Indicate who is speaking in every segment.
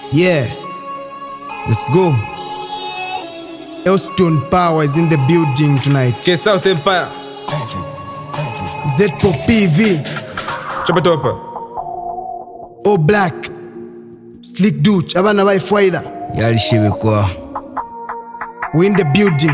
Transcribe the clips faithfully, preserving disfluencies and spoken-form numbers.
Speaker 1: Yeah, let's go. Elston Power is in the building tonight.
Speaker 2: K South Empire.
Speaker 1: Z-Pop P V.
Speaker 2: Chapa topa.
Speaker 1: O Black. Slick Dude. Abana bai Fwaida.
Speaker 3: Yali shibe kwa.
Speaker 1: We in the building.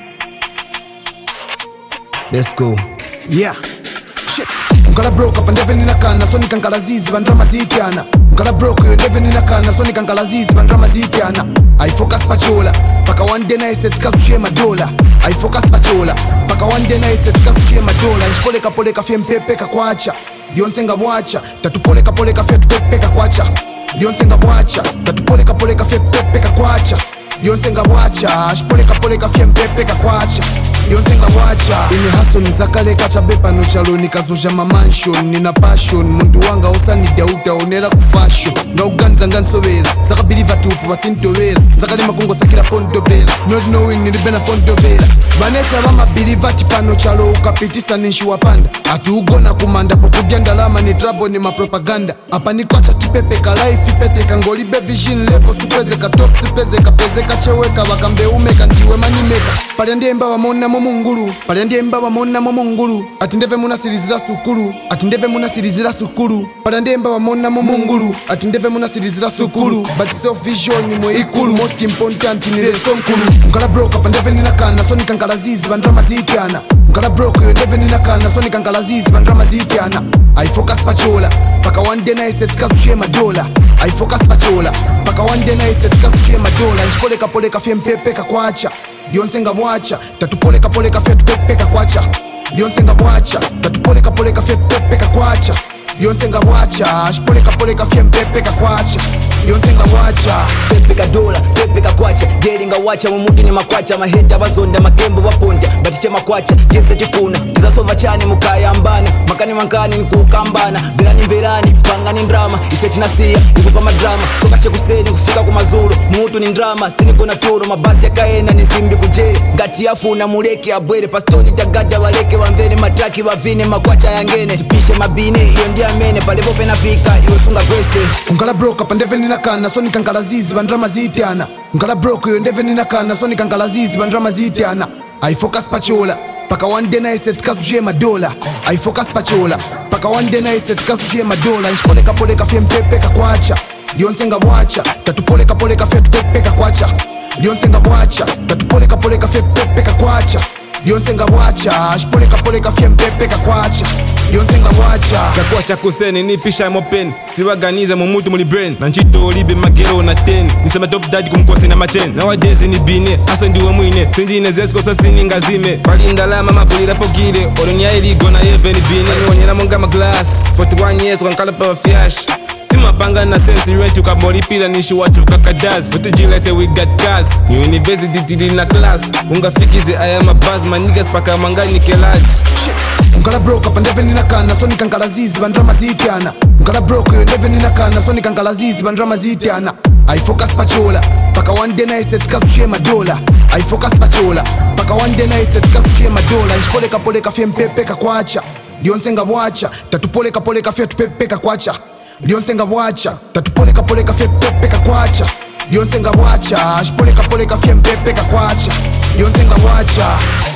Speaker 3: Let's go.
Speaker 1: Yeah. Shit. Nkala broke up and never nina kana so nikankala zizi bandrama zitiana. Nkala broke you never nina kana so nikankala zizi bandrama zitiana. I focus pachola. Paka one day na ise tika sushie madola. I focus pachola. Paka one day na ise tika sushie madola. Nishpoleka poleka fie mpepeka kwacha. Dionsenga wacha. Tatupoleka poleka fie tupepeka kwacha. Dionsenga wacha. Tatupoleka poleka fie tupepeka kwacha. Dionsenga wacha. Shpoleka poleka fie mpepeka kwacha. Dionsenga wacha. Ini haso nizakale kacha bepa no chalo nikazoja mamanshon. Nina passion. Mundu wanga osa ni dauta onera kufasho. Nga uganza ngansobela. Zaka biliva tupu basintobela. Zaka lima kungo sakira pontobela. Not knowing nilibena pontobela. Banecha bama biliva tipano chalo ukapitisa ninshi wapanda. Atu ugona kumanda pokudia ndalama ni trabo ni mapropaganda. Apa ni kwacha tipepeka life ipeteka ngolibe vision level supezeka top supezeka pezeka cheweka wakambe umeka njiwe manimeka. Pali ndiye mbawa mona mungulu. Pali ndiye mbawa mona mungulu. Ati ndeve muna sirizira sukulu. Ati ndeve muna sirizira sukulu. Pali ndiye mbawa mona mungulu. Ati ndeve muna sirizira sukulu. But self vision ni mwe ikulu. Most important ni leso mkulu. Nkala broke up ndeve nina kana so nikankala zizi bandrama zitiana. Nkala broke you ndeve nina kana so nikankala zizi bandrama zitiana. I focus pachola. Paka one day na ise tika sushie madola. I focus pachola. Paka one day na ise tika sushie madola. Nishpoleka poleka fie mpepeka kwacha. Dionsenga wacha. Tatupoleka poleka fie tupepeka kwacha. Dionsenga wacha. Tatupoleka poleka fie tupepeka kwacha. Dionsenga wacha. Shpoleka poleka fie mpepeka kwacha. Dionsenga wacha.
Speaker 3: Pepeka dola, pepeka kwacha. Jeringa wacha mumutu ni makwacha. Maheta bazonda makembo waponda. Batiche makwacha, jese chifuna. Tizasova chani mukaya ambana. Makani mankani nikukambana. Verani verani, pangani ndrama. Iseti nasia, ikufa madrama. Soka chekuseni kufika kumazulu. Mutu ni ndrama, sinikona toro. Mabasi ya kaena nizimbi kujere. Ngati yafu na muleke abwere. Pastoni tagada waleke wamvene. Matraki wavine makwacha yangene. Tupishe mabine, iyo ndia mene. Palevo penafika, iyo sunga kwese.
Speaker 1: Nkala broke up ndeve nina kana so nikankala zizi bandrama zitiana. Nkala broke you ndeve nina kana so nikankala zizi bandrama zitiana. I focus pachola. Paka one day na ise tika sushie madola. I focus pachola. Paka one day na ise tika sushie madola. Nishpoleka poleka fie mpepeka kwacha. Dionsenga wacha. Tatupoleka poleka fie tupepeka kwacha. Dionsenga wacha. Tatupoleka poleka fie tupepeka kwacha. Dionsenga wacha. Shpoleka poleka fie mpepeka kwacha. Dionsenga wacha.
Speaker 2: Chakwa chakuseni nipisha mopeni. Siwaganiza mumutu muli brain. Na nchito olibe magero na ten. Nisema top daddy kumkosi na machen. Nowadays ni bine. Aso ndiwe mwine. Sindine zesko so sini ngazime. Pali ndalama mapulira pokile. Oronya ili gona yeve ni bine. Wanyera monga ma glass. forty-one years wankala pa fiash. Sima panga na sensi rent ukaboli pila nishi watu kakadaz. Wote jila say we got cars. New university tili na class. Unga fikize I am a buzz. My niggas paka mangani kelaj.
Speaker 1: Nkala broke up ndeve nina kana so nikankala zizi bandrama zitiana. Nkala broke you ndeve nina kana so nikankala zizi bandrama zitiana. I focus pachola. Paka one day na ise tika sushie madola. I focus pachola. Paka one day na ise tika sushie madola. Nishpoleka poleka fie mpepeka kwacha. Dionsenga wacha. Tatupoleka poleka fie tupepeka kwacha. Dionsenga wacha. Tatupoleka poleka fie tupepeka kwacha. Dionsenga wacha. Shpoleka poleka fie mpepeka kwacha. Dionsenga wacha.